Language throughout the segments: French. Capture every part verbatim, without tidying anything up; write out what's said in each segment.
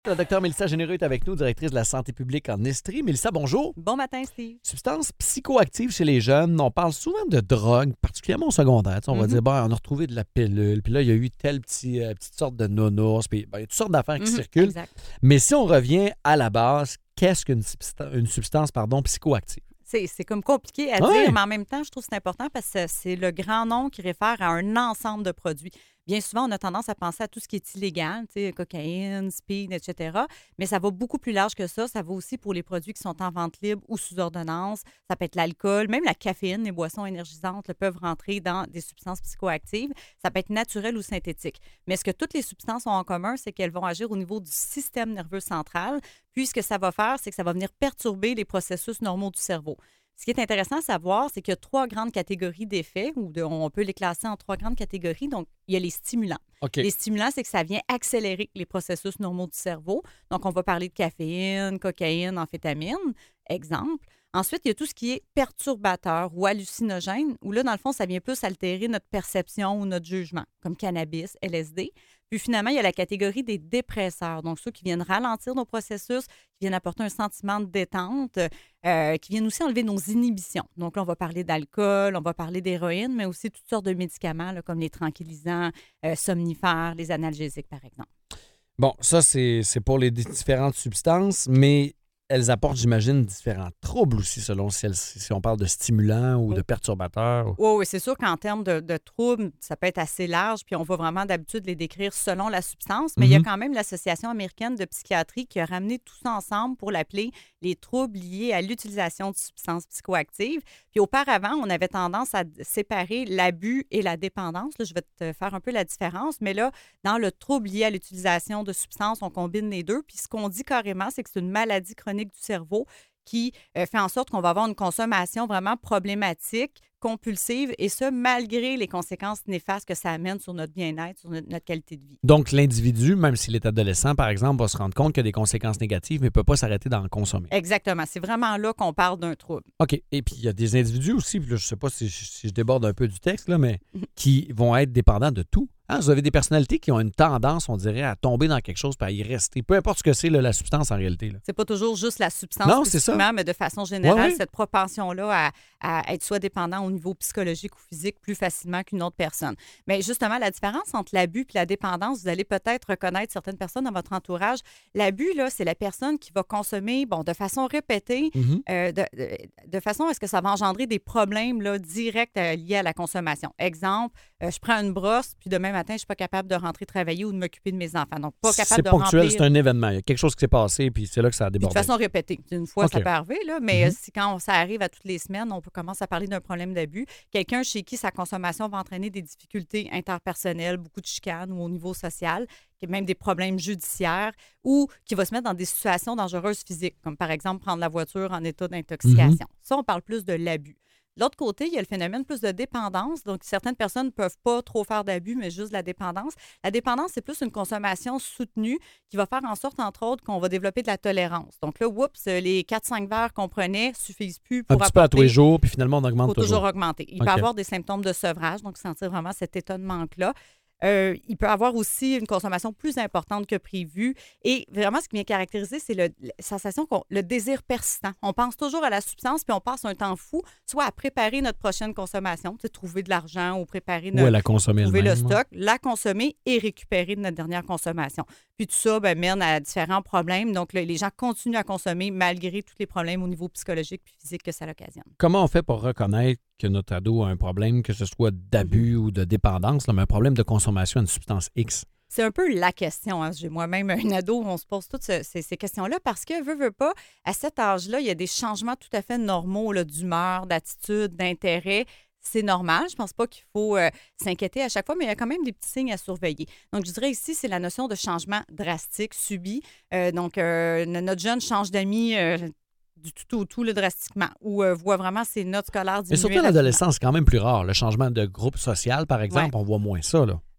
La docteure Mélissa Généreux est avec nous, directrice de la santé publique en Estrie. Mélissa, bonjour. Bon matin, Steve. Substances psychoactives chez les jeunes. On parle souvent de drogue, particulièrement au secondaire. Tu sais, on va Mhm. dire, bon, on a retrouvé de la pilule, puis là, il y a eu telle petit, euh, petite sorte de nonos, puis ben, il y a toutes sortes d'affaires qui Mhm, circulent. Exact. Mais si on revient à la base, qu'est-ce qu'une substance, une substance pardon, psychoactive? C'est, c'est comme compliqué à Ouais. dire, mais en même temps, je trouve que c'est important parce que c'est le grand nom qui réfère à un ensemble de produits. Bien souvent, on a tendance à penser à tout ce qui est illégal, tu sais, cocaïne, speed, et cetera. Mais ça va beaucoup plus large que ça. Ça va aussi pour les produits qui sont en vente libre ou sous ordonnance. Ça peut être l'alcool, même la caféine, les boissons énergisantes là, peuvent rentrer dans des substances psychoactives. Ça peut être naturel ou synthétique. Mais ce que toutes les substances ont en commun, c'est qu'elles vont agir au niveau du système nerveux central. Puis, ce que ça va faire, c'est que ça va venir perturber les processus normaux du cerveau. Ce qui est intéressant à savoir, c'est qu'il y a trois grandes catégories d'effets, ou de- on peut les classer en trois grandes catégories. Donc, il y a les stimulants. OK. Les stimulants, c'est que ça vient accélérer les processus normaux du cerveau. Donc, on va parler de caféine, cocaïne, amphétamine, exemple. Ensuite, il y a tout ce qui est perturbateur ou hallucinogène, où là, dans le fond, ça vient plus altérer notre perception ou notre jugement, comme cannabis, L S D. Puis finalement, il y a la catégorie des dépresseurs, donc ceux qui viennent ralentir nos processus, qui viennent apporter un sentiment de détente, euh, qui viennent aussi enlever nos inhibitions. Donc là, on va parler d'alcool, on va parler d'héroïne, mais aussi toutes sortes de médicaments, là, comme les tranquillisants, euh, somnifères, les analgésiques, par exemple. Bon, ça, c'est, c'est pour les différentes substances, mais elles apportent, j'imagine, différents troubles aussi, selon si, elles- si on parle de stimulants ou de perturbateurs. Oui, oui, c'est sûr qu'en termes de, de troubles, ça peut être assez large, puis on va vraiment d'habitude les décrire selon la substance, mais il y a Mhm. quand même l'Association américaine de psychiatrie qui a ramené tout ça ensemble pour l'appeler les troubles liés à l'utilisation de substances psychoactives. Puis auparavant, on avait tendance à d- séparer l'abus et la dépendance. Là, je vais te faire un peu la différence, mais là, dans le trouble lié à l'utilisation de substances, on combine les deux. Puis ce qu'on dit carrément, c'est que c'est une maladie chronique du cerveau qui euh, fait en sorte qu'on va avoir une consommation vraiment problématique, compulsive, et ce, malgré les conséquences néfastes que ça amène sur notre bien-être, sur notre, notre qualité de vie. Donc, l'individu, même s'il est adolescent, par exemple, va se rendre compte qu'il y a des conséquences négatives, mais ne peut pas s'arrêter d'en consommer. Exactement. C'est vraiment là qu'on parle d'un trouble. OK. Et puis, il y a des individus aussi, puis là, je ne sais pas si, je- si je déborde un peu du texte, là, mais qui vont être dépendants de tout. Hein, vous avez des personnalités qui ont une tendance, on dirait, à tomber dans quelque chose et à y rester. Peu importe ce que c'est, là, la substance, en réalité. Là. C'est pas toujours juste la substance Non, c'est ça. spécifiquement, mais de façon générale, Ouais, ouais. cette propension-là à, à être soit dépendant au niveau psychologique ou physique plus facilement qu'une autre personne. Mais justement, la différence entre l'abus et la dépendance, vous allez peut-être reconnaître certaines personnes dans votre entourage. L'abus, là, c'est la personne qui va consommer, bon, de façon répétée, Mhm. euh, de, de, de façon à ce que ça va engendrer des problèmes là, directs euh, liés à la consommation. Exemple, euh, je prends une brosse, puis demain matin, je suis pas capable de rentrer travailler ou de m'occuper de mes enfants. Donc, pas capable C'est de ponctuel, remplir. c'est un événement. Il y a quelque chose qui s'est passé, puis c'est là que ça a Puis débordé. de façon répétée. Une fois, OK. ça peut arriver, là, mais Mhm. euh, si quand ça arrive à toutes les semaines, on peut commencer à parler d'un problème d'abus. Quelqu'un chez qui sa consommation va entraîner des difficultés interpersonnelles, beaucoup de chicanes ou au niveau social, qui a même des problèmes judiciaires, ou qui va se mettre dans des situations dangereuses physiques, comme par exemple prendre la voiture en état d'intoxication. Ça, on parle plus de l'abus. De l'autre côté, il y a le phénomène plus de dépendance. Donc, certaines personnes ne peuvent pas trop faire d'abus, mais juste de la dépendance. La dépendance, c'est plus une consommation soutenue qui va faire en sorte, entre autres, qu'on va développer de la tolérance. Donc là, oups, les quatre cinq verres qu'on prenait suffisent plus Un pour petit peu à tous les apporter. jours, puis finalement, on Il augmente faut toujours toujours. augmenter. Il OK. peut avoir des symptômes de sevrage, donc sentir vraiment cet état de manque-là. Euh, il peut avoir aussi une consommation plus importante que prévu. Et vraiment, ce qui vient caractériser, c'est le, la sensation, qu'on, le désir persistant. On pense toujours à la substance, puis on passe un temps fou, soit à préparer notre prochaine consommation, tu sais, trouver de l'argent ou préparer Ou notre, elle a consommé trouver le elle-même. stock, la consommer et récupérer de notre dernière consommation. Puis tout ça ben, mène à différents problèmes. Donc, le- les gens continuent à consommer malgré tous les problèmes au niveau psychologique et physique que ça l'occasionne. Comment on fait pour reconnaître que notre ado a un problème, que ce soit d'abus ou de dépendance, là, mais un problème de consommation à une substance X? C'est un peu la question. Hein. J'ai moi-même un ado où on se pose toutes ce- ces, ces questions-là parce que, veut, veut pas, à cet âge-là, il y a des changements tout à fait normaux là, d'humeur, d'attitude, d'intérêt. C'est normal. Je pense pas qu'il faut euh, s'inquiéter à chaque fois, mais il y a quand même des petits signes à surveiller. Donc, je dirais ici, c'est la notion de changement drastique, subi. Euh, donc, euh, notre jeune change d'amis euh, du tout au tout, là, drastiquement, ou euh, voit vraiment ses notes scolaires Mais diminuer. surtout à rapidement. l'adolescence, c'est quand même plus rare. Le changement de groupe social, par exemple, Ouais. on voit moins ça. Là.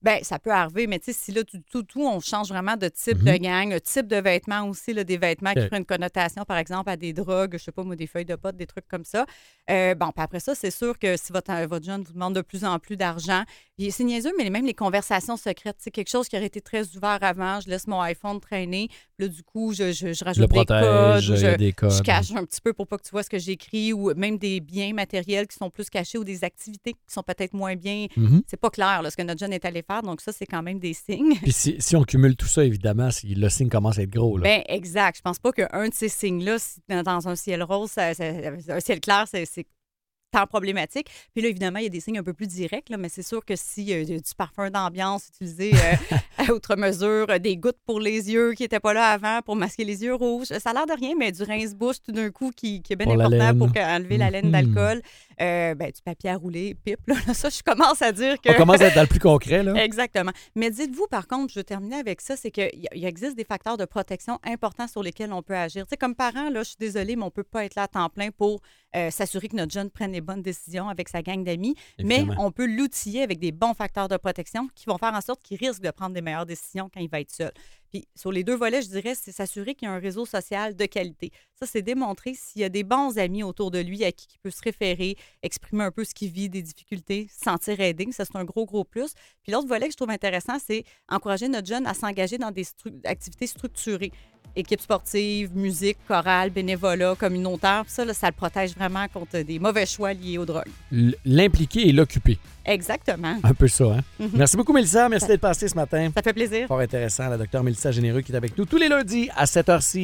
Bien, ça peut arriver, mais tu sais, si là, tout, tout, tout, on change vraiment de type Mhm. de gang, type de vêtements aussi, là, des vêtements qui Ok. font une connotation, par exemple, à des drogues, je sais pas moi, des feuilles de potes, des trucs comme ça. Euh, bon, puis après ça, c'est sûr que si votre, votre jeune vous demande de plus en plus d'argent, puis c'est niaiseux, mais même les conversations secrètes, c'est quelque chose qui aurait été très ouvert avant. Je laisse mon iPhone traîner, puis là, du coup, je, je, je Je rajoute le des protège, codes, ou il y a je, des codes. je cache un petit peu pour pas que tu vois ce que j'écris, ou même des biens matériels qui sont plus cachés ou des activités qui sont peut-être moins bien. Mhm. C'est pas clair là, ce que notre jeune est allé faire, donc ça, c'est quand même des signes. Puis si, si on cumule tout ça, évidemment, si le signe commence à être gros. Là. Ben exact. Je pense pas qu'un de ces signes-là, si dans, dans un ciel rose, ça- ça- un ciel clair, c'est c'est tant problématique. Puis là, évidemment, il y a des signes un peu plus directs, là, mais c'est sûr que s'il y a du parfum d'ambiance utilisé euh, à outre mesure, euh, des gouttes pour les yeux qui n'étaient pas là avant pour masquer les yeux rouges, ça a l'air de rien, mais du rince-bouche tout d'un coup qui, qui est bien Pour la important laine. pour enlever la laine Mhm. d'alcool. Euh, ben, du papier à rouler, pipe. Là, ça, je commence à dire que... On commence à être dans le plus concret. Là. Exactement. Mais dites-vous, par contre, je vais terminer avec ça, c'est qu'il y, il existe des facteurs de protection importants sur lesquels on peut agir. Tu sais, comme parent, là, je suis désolée, mais on ne peut pas être là à temps plein pour euh, s'assurer que notre jeune prenne les bonnes décisions avec sa gang d'amis. Évidemment. Mais on peut l'outiller avec des bons facteurs de protection qui vont faire en sorte qu'il risque de prendre des meilleures décisions quand il va être seul. Puis sur les deux volets, je dirais, c'est s'assurer qu'il y a un réseau social de qualité. Ça, c'est démontrer s'il y a des bons amis autour de lui à qui il peut se référer, exprimer un peu ce qu'il vit, des difficultés, se sentir aidé. Ça, c'est un gros, gros plus. Puis l'autre volet que je trouve intéressant, c'est encourager notre jeune à s'engager dans des stru- activités structurées. Équipe sportive, musique, chorale, bénévolat, communautaire. Ça, là, ça le protège vraiment contre des mauvais choix liés aux drogues. L- L'impliquer et l'occuper. Exactement. Un peu ça, hein? Mhm. Merci beaucoup, Mélissa. Merci d'être passée ce matin. Ça fait plaisir. Fort intéressant, la docteure Mélissa Généreux qui est avec nous tous les lundis à cette heure-ci.